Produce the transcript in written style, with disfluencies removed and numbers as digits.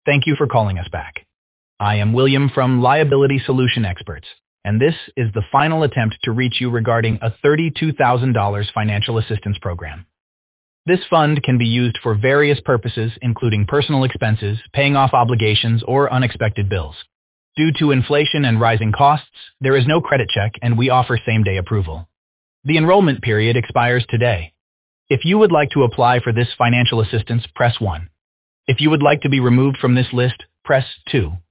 Thank you for calling us back. I am William from Liability Solution Experts, and this is the final attempt to reach you regarding a $32,000 financial assistance program. This fund can be used for various purposes, including personal expenses, paying off obligations, or unexpected bills. Due to inflation and rising costs, there is no credit check, and we offer same-day approval. The enrollment period expires today. If you would like to apply for this financial assistance, press 1. If you would like to be removed from this list, press 2.